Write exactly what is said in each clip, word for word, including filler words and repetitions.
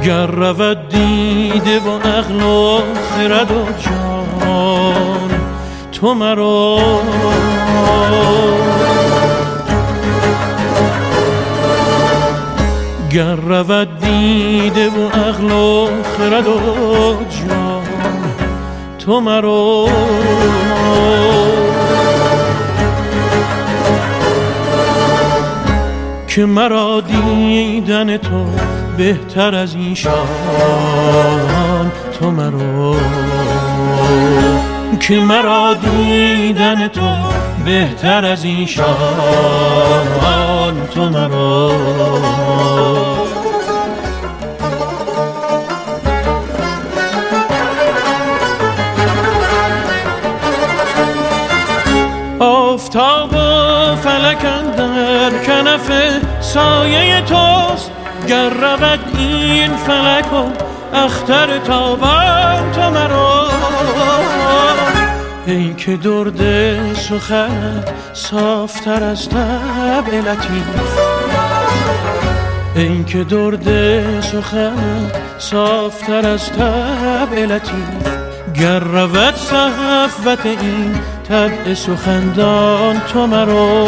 گر رود دیده و عقل و خرد و جان تو مرا گر رود دیده و عقل و خرد و جان تو مرا که مرا دیدن تو بهتر از ایشان تو مرا که مرا دیدن تو بهتر از ایشان تو مرا آفتاب و فلک اندر کنف سایه توست گر رود این فلک و اختر تابان تو مرا ای که درد سخنت صافتر از طبع لطیف ای که درد سخنت صافتر از طبع لطیف گر رود صفوت این طبع سخندان تو مرا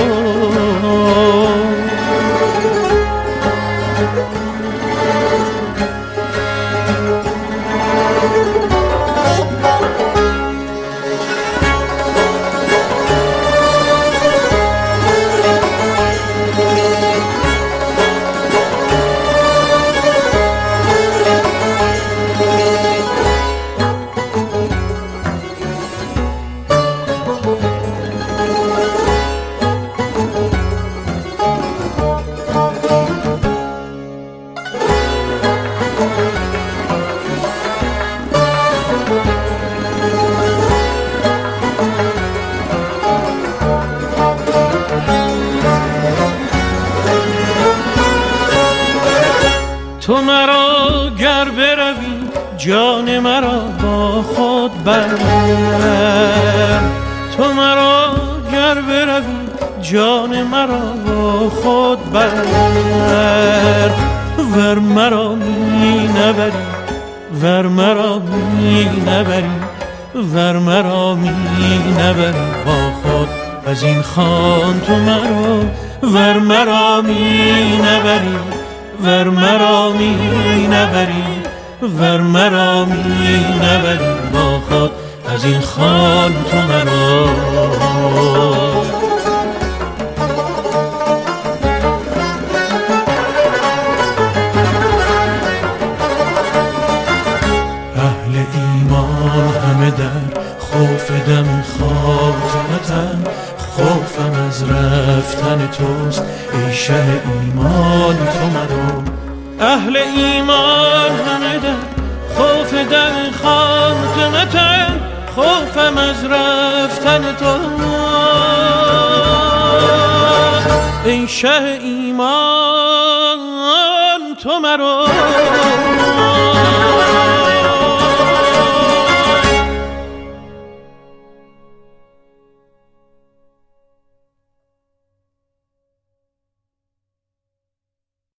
تو مرا گر بروی جان مرا با خود بر تو مرا گر بروی جان مرا با خود بر ور مرا می نبری ور مرا می نبری ور مرا می نبری با خود از این خان تو مرا ور مرا می نبری ور مرا می نبری ور مرا می نبری با خود از این خان تو مرا اهل ایمان همه در خوف دم خاتمتن خوفم از رفتن توست ای شه ایمان تو مرا اهل ایمان همه در خوف در خاتمتن خوفم از رفتن توست ای شه ایمان تو مرا